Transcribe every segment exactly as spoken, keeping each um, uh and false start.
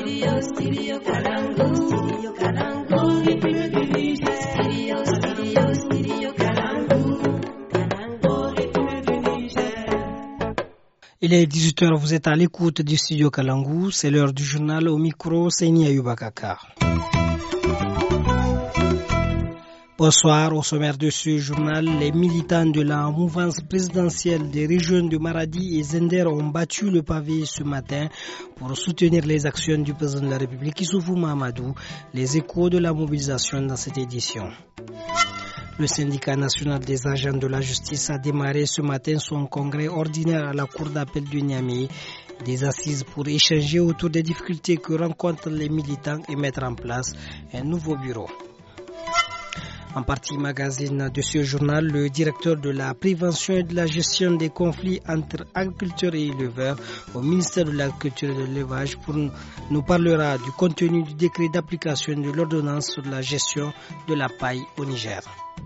studio, studio Kalangu, studio Kalangu, République du Niger. Studio, studio, studio Kalangu, Kalangu, République du Niger. Il est dix-huit heures, vous êtes à l'écoute du studio Kalangu, c'est l'heure du journal au micro, Seyni Ayubakakar. Bonsoir, au sommaire de ce journal, les militants de la mouvance présidentielle des régions de Maradi et Zender ont battu le pavé ce matin pour soutenir les actions du président de la République Issoufou Mahamadou, les échos de la mobilisation dans cette édition. Le syndicat national des agents de la justice a démarré ce matin son congrès ordinaire à la cour d'appel de Niamey, des assises pour échanger autour des difficultés que rencontrent les militants et mettre en place un nouveau bureau. En partie magazine de ce journal, le directeur de la prévention et de la gestion des conflits entre agriculteurs et éleveurs au ministère de l'Agriculture et de l'Élevage nous parlera du contenu du décret d'application de l'ordonnance sur la gestion de la paille au Niger.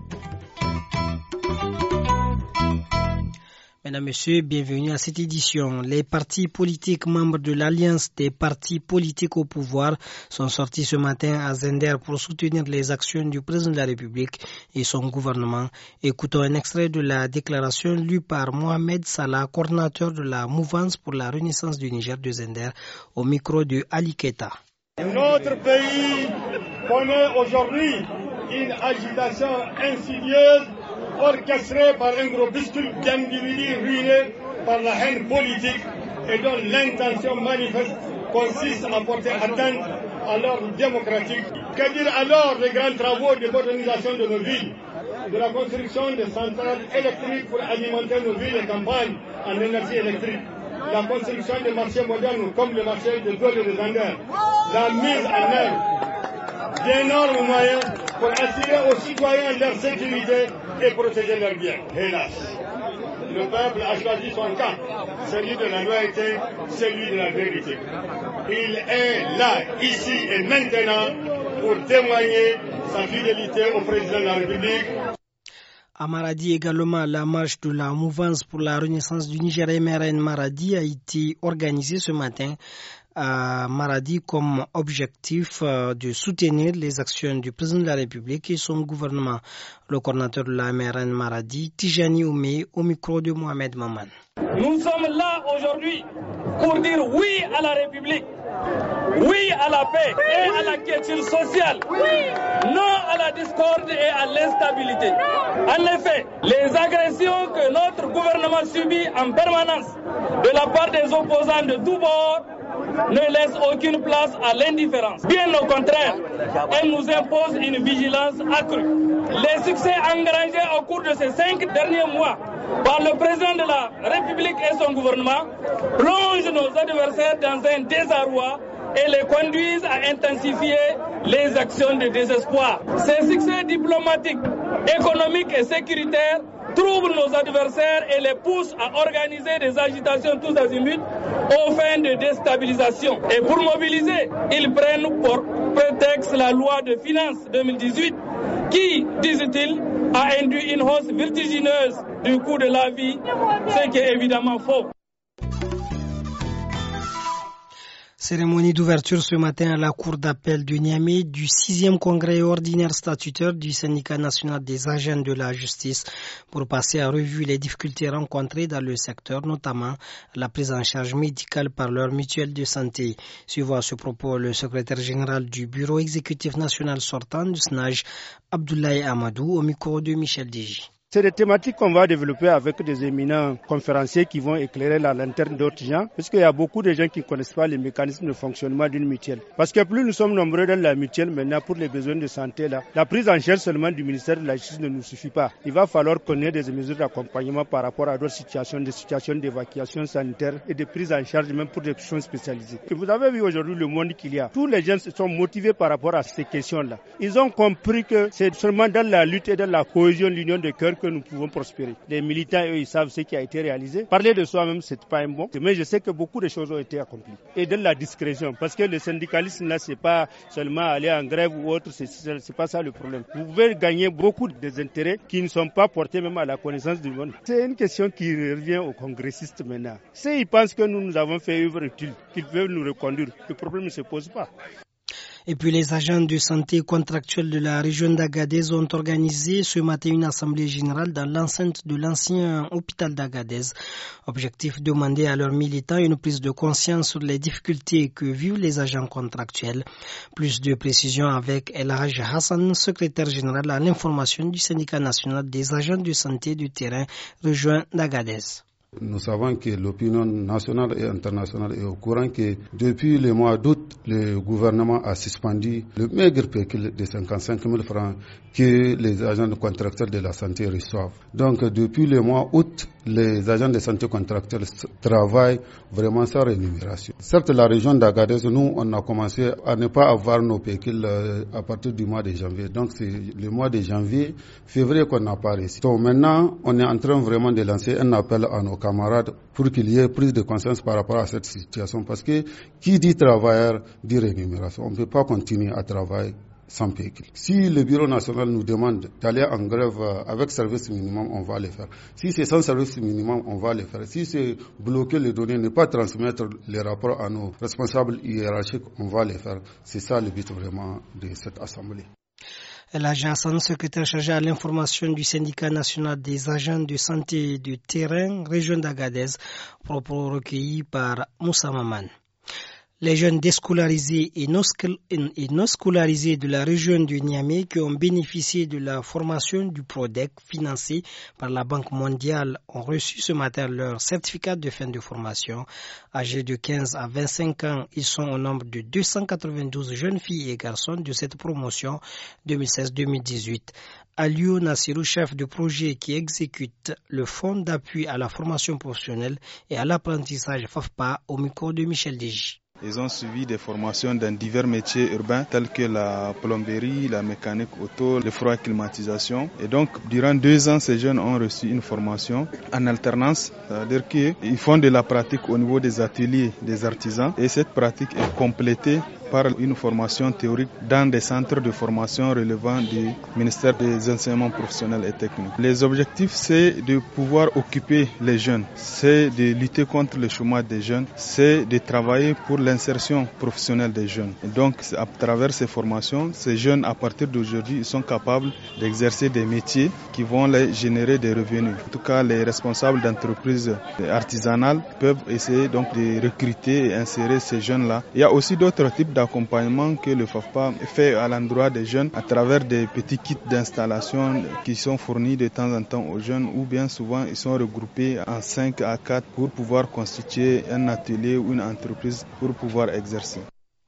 Mesdames, Messieurs, bienvenue à cette édition. Les partis politiques membres de l'Alliance des partis politiques au pouvoir sont sortis ce matin à Zender pour soutenir les actions du président de la République et son gouvernement. Écoutons un extrait de la déclaration lue par Mohamed Salah, coordinateur de la mouvance pour la renaissance du Niger de Zender, au micro de Ali Keita. Notre pays connaît aujourd'hui une agitation insidieuse orchestré par un groupuscule d'individus ruinés par la haine politique et dont l'intention manifeste consiste à porter atteinte à l'ordre démocratique. Que dire alors des grands travaux de modernisation de nos villes, de la construction de centrales électriques pour alimenter nos villes et campagnes en énergie électrique, la construction de marchés modernes comme le marché de Dole et de Zander, la mise en œuvre d'énormes moyens pour assurer aux citoyens leur sécurité et protéger leurs biens. Hélas, le peuple a choisi son camp, celui de la loyauté, celui de la vérité. Il est là, ici et maintenant pour témoigner sa fidélité au président de la République. À Maradi également, la marche de la mouvance pour la renaissance du Niger M R N Maradi a été organisée ce matin à Maradi comme objectif de soutenir les actions du président de la République et son gouvernement. Le coordinateur de la M R N Maradi, Tijani Oumé, au micro de Mohamed Maman. Nous sommes là aujourd'hui pour dire oui à la République, oui à la paix et à la quiétude sociale, non à la discorde et à l'instabilité. En effet, les agressions que notre gouvernement subit en permanence de la part des opposants de tous bords ne laisse aucune place à l'indifférence. Bien au contraire, elle nous impose une vigilance accrue. Les succès engrangés au cours de ces cinq derniers mois par le président de la République et son gouvernement plongent nos adversaires dans un désarroi et les conduisent à intensifier les actions de désespoir. Ces succès diplomatiques, économiques et sécuritaires troublent nos adversaires et les poussent à organiser des agitations tous azimuts aux fins de déstabilisation. Et pour mobiliser, ils prennent pour prétexte la loi de finances deux mille dix-huit qui, disent-ils, a induit une hausse vertigineuse du coût de la vie, ce qui est évidemment faux. Cérémonie d'ouverture ce matin à la cour d'appel de Niamey du sixième congrès ordinaire statutaire du syndicat national des agents de la justice pour passer à revue les difficultés rencontrées dans le secteur, notamment la prise en charge médicale par leur mutuelle de santé. Suivant à ce propos le secrétaire général du bureau exécutif national sortant du S N A J, Abdoulaye Amadou, au micro de Michel Deji. C'est des thématiques qu'on va développer avec des éminents conférenciers qui vont éclairer la lanterne d'autres gens, parce qu'il y a beaucoup de gens qui ne connaissent pas les mécanismes de fonctionnement d'une mutuelle. Parce que plus nous sommes nombreux dans la mutuelle, maintenant pour les besoins de santé, là, la prise en charge seulement du ministère de la Justice ne nous suffit pas. Il va falloir connaître des mesures d'accompagnement par rapport à d'autres situations, des situations d'évacuation sanitaire et de prise en charge même pour des questions spécialisées. Et vous avez vu aujourd'hui le monde qu'il y a. Tous les gens sont motivés par rapport à ces questions-là. Ils ont compris que c'est seulement dans la lutte et dans la cohésion, l'union de cœur que nous pouvons prospérer. Les militants, eux, ils savent ce qui a été réalisé. Parler de soi-même, c'est pas un bon, mais je sais que beaucoup de choses ont été accomplies. Et de la discrétion, parce que le syndicalisme là, c'est pas seulement aller en grève ou autre, c'est, c'est pas ça le problème. Vous pouvez gagner beaucoup des intérêts qui ne sont pas portés même à la connaissance du monde. C'est une question qui revient aux congressistes maintenant. S'ils pensent que nous, nous avons fait œuvre utile, qu'ils peuvent nous reconduire, le problème ne se pose pas. Et puis les agents de santé contractuels de la région d'Agadez ont organisé ce matin une assemblée générale dans l'enceinte de l'ancien hôpital d'Agadez. Objectif, demander à leurs militants une prise de conscience sur les difficultés que vivent les agents contractuels. Plus de précisions avec El Haj Hassan, secrétaire général à l'information du syndicat national des agents de santé du terrain région d'Agadez. Nous savons que l'opinion nationale et internationale est au courant que depuis le mois d'août, le gouvernement a suspendu le maigre pécule de cinquante-cinq mille francs que les agents contractuels de la santé reçoivent. Donc depuis le mois d'août, les agents de santé contractuels travaillent vraiment sans rémunération. Certes, la région d'Agadez, nous, on a commencé à ne pas avoir nos pécules à partir du mois de janvier. Donc c'est le mois de janvier, février qu'on n'a pas reçu. Donc maintenant, on est en train vraiment de lancer un appel à nos camarades pour qu'il y ait prise de conscience par rapport à cette situation. Parce que qui dit travailleur dit rémunération. On ne peut pas continuer à travailler sans pécule. Si le Bureau national nous demande d'aller en grève avec service minimum, on va le faire. Si c'est sans service minimum, on va le faire. Si c'est bloquer les données, ne pas transmettre les rapports à nos responsables hiérarchiques, on va le faire. C'est ça le but vraiment de cette assemblée. L'agent Hassan, secrétaire chargé à l'information du syndicat national des agents de santé du terrain, région d'Agadez, propos recueillis par Moussa Maman. Les jeunes déscolarisés et non scolarisés de la région du Niamey qui ont bénéficié de la formation du PRODEC financée par la Banque mondiale ont reçu ce matin leur certificat de fin de formation. Âgés de quinze à vingt-cinq ans, ils sont au nombre de deux cent quatre-vingt-douze jeunes filles et garçons de cette promotion deux mille seize deux mille dix-huit. Aliou Nassirou, chef de projet qui exécute le fonds d'appui à la formation professionnelle et à l'apprentissage FAFPA, au micro de Michel Deji. Ils ont suivi des formations dans divers métiers urbains tels que la plomberie, la mécanique auto, le froid climatisation. Et donc, durant deux ans, ces jeunes ont reçu une formation en alternance, c'est-à-dire qu'ils font de la pratique au niveau des ateliers des artisans et cette pratique est complétée par une formation théorique dans des centres de formation relevant du ministère des enseignements professionnels et techniques. Les objectifs, c'est de pouvoir occuper les jeunes, c'est de lutter contre le chômage des jeunes, c'est de travailler pour l'insertion professionnelle des jeunes. Et donc, à travers ces formations, ces jeunes, à partir d'aujourd'hui, ils sont capables d'exercer des métiers qui vont les générer des revenus. En tout cas, les responsables d'entreprises artisanales peuvent essayer donc de recruter et insérer ces jeunes-là. Il y a aussi d'autres types d'activités d'accompagnement que le FAFPA fait à l'endroit des jeunes à travers des petits kits d'installation qui sont fournis de temps en temps aux jeunes ou bien souvent ils sont regroupés en cinq à quatre pour pouvoir constituer un atelier ou une entreprise pour pouvoir exercer.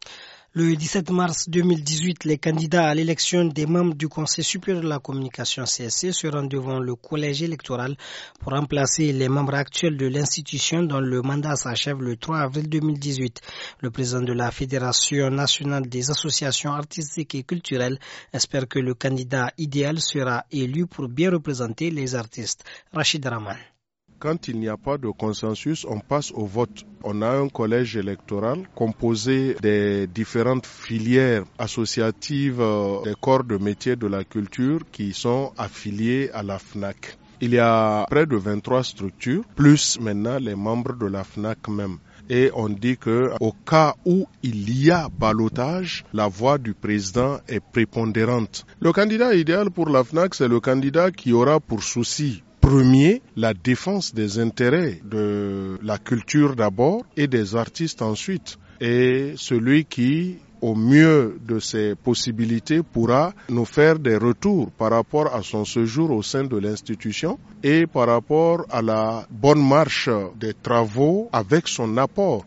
Le dix-sept mars deux mille dix-huit, les candidats à l'élection des membres du Conseil supérieur de la communication C S C seront devant le collège électoral pour remplacer les membres actuels de l'institution dont le mandat s'achève le trois avril deux mille dix-huit. Le président de la Fédération nationale des associations artistiques et culturelles espère que le candidat idéal sera élu pour bien représenter les artistes. Rachid Rahman. Quand il n'y a pas de consensus, on passe au vote. On a un collège électoral composé des différentes filières associatives des corps de métiers de la culture qui sont affiliés à la FNAC. Il y a près de vingt-trois structures, plus maintenant les membres de la FNAC même. Et on dit que au cas où il y a ballotage, la voix du président est prépondérante. Le candidat idéal pour la FNAC, c'est le candidat qui aura pour souci premier, la défense des intérêts de la culture d'abord et des artistes ensuite. Et celui qui, au mieux de ses possibilités, pourra nous faire des retours par rapport à son séjour au sein de l'institution et par rapport à la bonne marche des travaux avec son apport.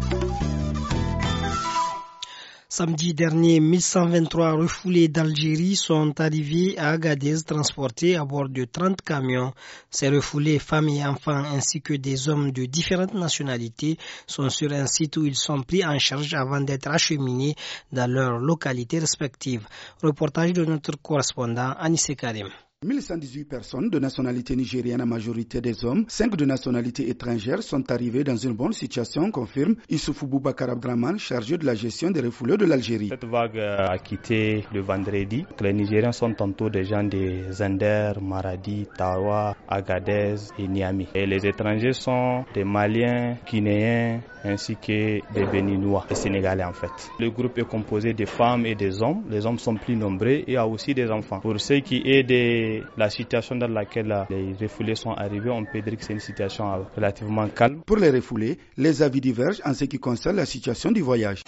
Samedi dernier, mille cent vingt-trois refoulés d'Algérie sont arrivés à Agadez transportés à bord de trente camions. Ces refoulés, femmes et enfants ainsi que des hommes de différentes nationalités sont sur un site où ils sont pris en charge avant d'être acheminés dans leurs localités respectives. Reportage de notre correspondant Anissé Karim. mille cent dix-huit personnes de nationalité nigérienne, à majorité des hommes, cinq de nationalité étrangère, sont arrivées dans une bonne situation, confirme Issoufou Boubacar Abdraman, chargé de la gestion des refoulés de l'Algérie. Cette vague a quitté le vendredi. Les Nigériens sont tantôt des gens de Zender, Maradi, Tawa, Agadez et Niamey. Et les étrangers sont des Maliens, Guinéens, ainsi que des Béninois, des Sénégalais en fait. Le groupe est composé de femmes et des hommes. Les hommes sont plus nombreux et il y a aussi des enfants. Pour ce qui est de la situation dans laquelle les refoulés sont arrivés, on peut dire que c'est une situation relativement calme. Pour les refoulés, les avis divergent en ce qui concerne la situation du voyage.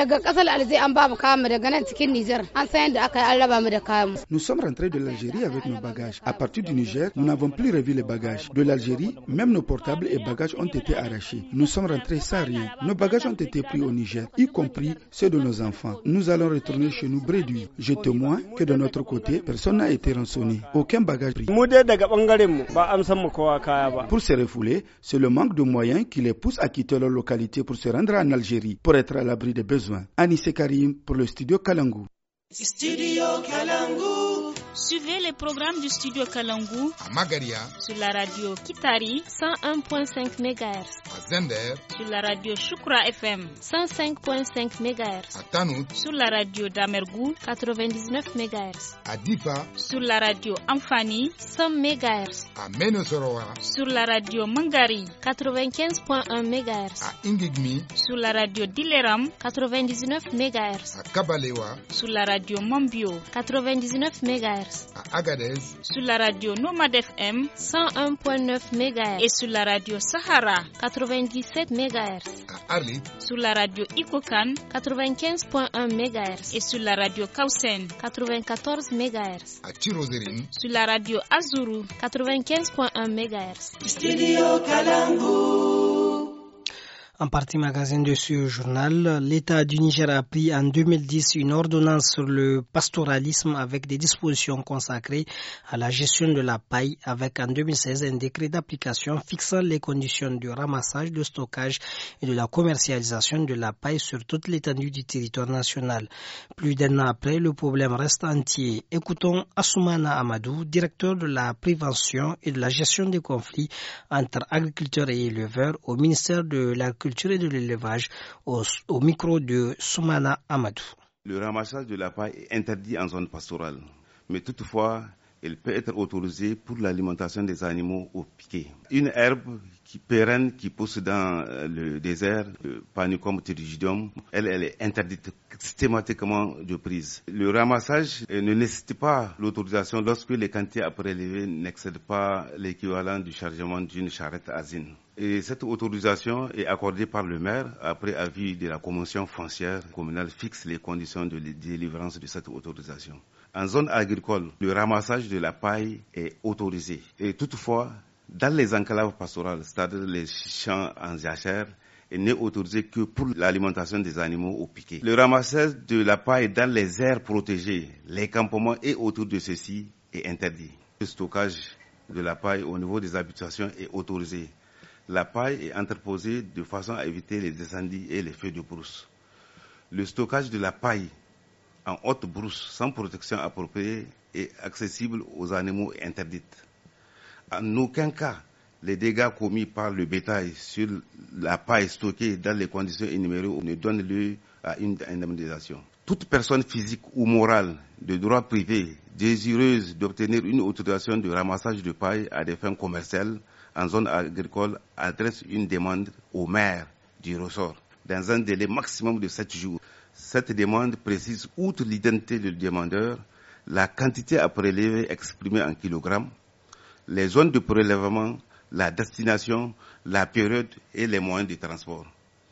Nous sommes rentrés de l'Algérie avec nos bagages. À partir du Niger, nous n'avons plus revu les bagages. De l'Algérie, même nos portables et bagages ont été arrachés. Nous sommes rentrés sans rien. Nos bagages ont été pris au Niger, y compris ceux de nos enfants. Nous allons retourner chez nous bredouilles. Je témoigne que de notre côté, personne n'a été rançonné. Aucun bagage pris. Pour ces refoulés, c'est le manque de moyens qui les pousse à quitter leur localité pour se rendre en Algérie, pour être à l'abri des besoins. Anissé Karim pour le studio Kalangu. Studio Kalangu. Suivez les programmes du studio Kalangu à Magaria sur la radio Kitari cent un virgule cinq mégahertz, à Zender sur la radio Shukra F M cent cinq virgule cinq mégahertz, à Tanout sur la radio Damergou quatre-vingt-dix-neuf mégahertz, à Difa sur la radio Amfani cent mégahertz, à Menosoroa sur la radio Mangari quatre-vingt-quinze virgule un mégahertz, à Ingigmi sur la radio Dileram quatre-vingt-dix-neuf mégahertz, à Kabalewa sur la radio Mambio quatre-vingt-dix-neuf mégahertz, à Agadez sur la radio Nomad F M cent un virgule neuf mégahertz et sur la radio Sahara quatre-vingt-dix-sept mégahertz, à Arlit sur la radio Ikokan quatre-vingt-quinze virgule un mégahertz et sur la radio Kausen quatre-vingt-quatorze mégahertz, à Tirozérine sur la radio Azuru quatre-vingt-quinze virgule un mégahertz. Studio Kalangu. En partie magazine de ce journal, l'État du Niger a pris en deux mille dix une ordonnance sur le pastoralisme avec des dispositions consacrées à la gestion de la paille, avec en deux mille seize un décret d'application fixant les conditions de ramassage, de stockage et de la commercialisation de la paille sur toute l'étendue du territoire national. Plus d'un an après, le problème reste entier. Écoutons Assoumana Amadou, directeur de la prévention et de la gestion des conflits entre agriculteurs et éleveurs au ministère de l'Agriculture et de l'élevage au, au micro de Soumana Amadou. Le ramassage de la paille est interdit en zone pastorale, mais toutefois, il peut être autorisé pour l'alimentation des animaux au piquet. Une herbe qui pérenne, qui pousse dans le désert, le Panicum pterygidium, elle, elle est interdite systématiquement de prise. Le ramassage ne nécessite pas l'autorisation lorsque les quantités à prélever n'excèdent pas l'équivalent du chargement d'une charrette asine. Et cette autorisation est accordée par le maire après avis de la Commission foncière communale fixe les conditions de délivrance de cette autorisation. En zone agricole, le ramassage de la paille est autorisé. Et toutefois, dans les enclaves pastorales, c'est-à-dire les champs en jachère, il n'est autorisé que pour l'alimentation des animaux au piquet. Le ramassage de la paille dans les aires protégées, les campements et autour de ceux-ci est interdit. Le stockage de la paille au niveau des habitations est autorisé. La paille est entreposée de façon à éviter les incendies et les feux de brousse. Le stockage de la paille en haute brousse sans protection appropriée et accessible aux animaux est interdite. En aucun cas, les dégâts commis par le bétail sur la paille stockée dans les conditions énumérées ne donnent lieu à une indemnisation. Toute personne physique ou morale de droit privé désireuse d'obtenir une autorisation de ramassage de paille à des fins commerciales en zone agricole adresse une demande au maire du ressort dans un délai maximum de sept jours. Cette demande précise, outre l'identité du demandeur, la quantité à prélever exprimée en kilogrammes, les zones de prélèvement, la destination, la période et les moyens de transport.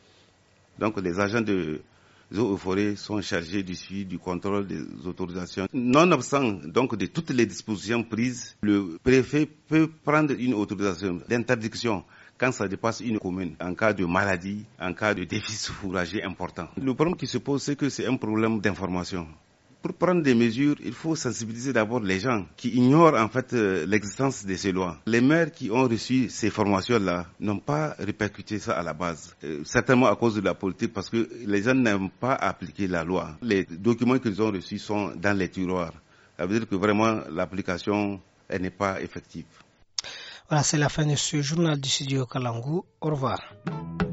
Donc les agents de eaux et forêts sont chargés du suivi du contrôle des autorisations. Nonobstant donc de toutes les dispositions prises, le préfet peut prendre une autorisation d'interdiction quand ça dépasse une commune, en cas de maladie, en cas de déficit fourrager important. Le problème qui se pose, c'est que c'est un problème d'information. Pour prendre des mesures, il faut sensibiliser d'abord les gens qui ignorent en fait l'existence de ces lois. Les maires qui ont reçu ces formations-là n'ont pas répercuté ça à la base. Euh, certainement à cause de la politique, parce que les gens n'aiment pas appliquer la loi. Les documents qu'ils ont reçus sont dans les tiroirs. Ça veut dire que vraiment l'application elle n'est pas effective. Voilà, c'est la fin de ce journal du studio Kalangu. Au revoir.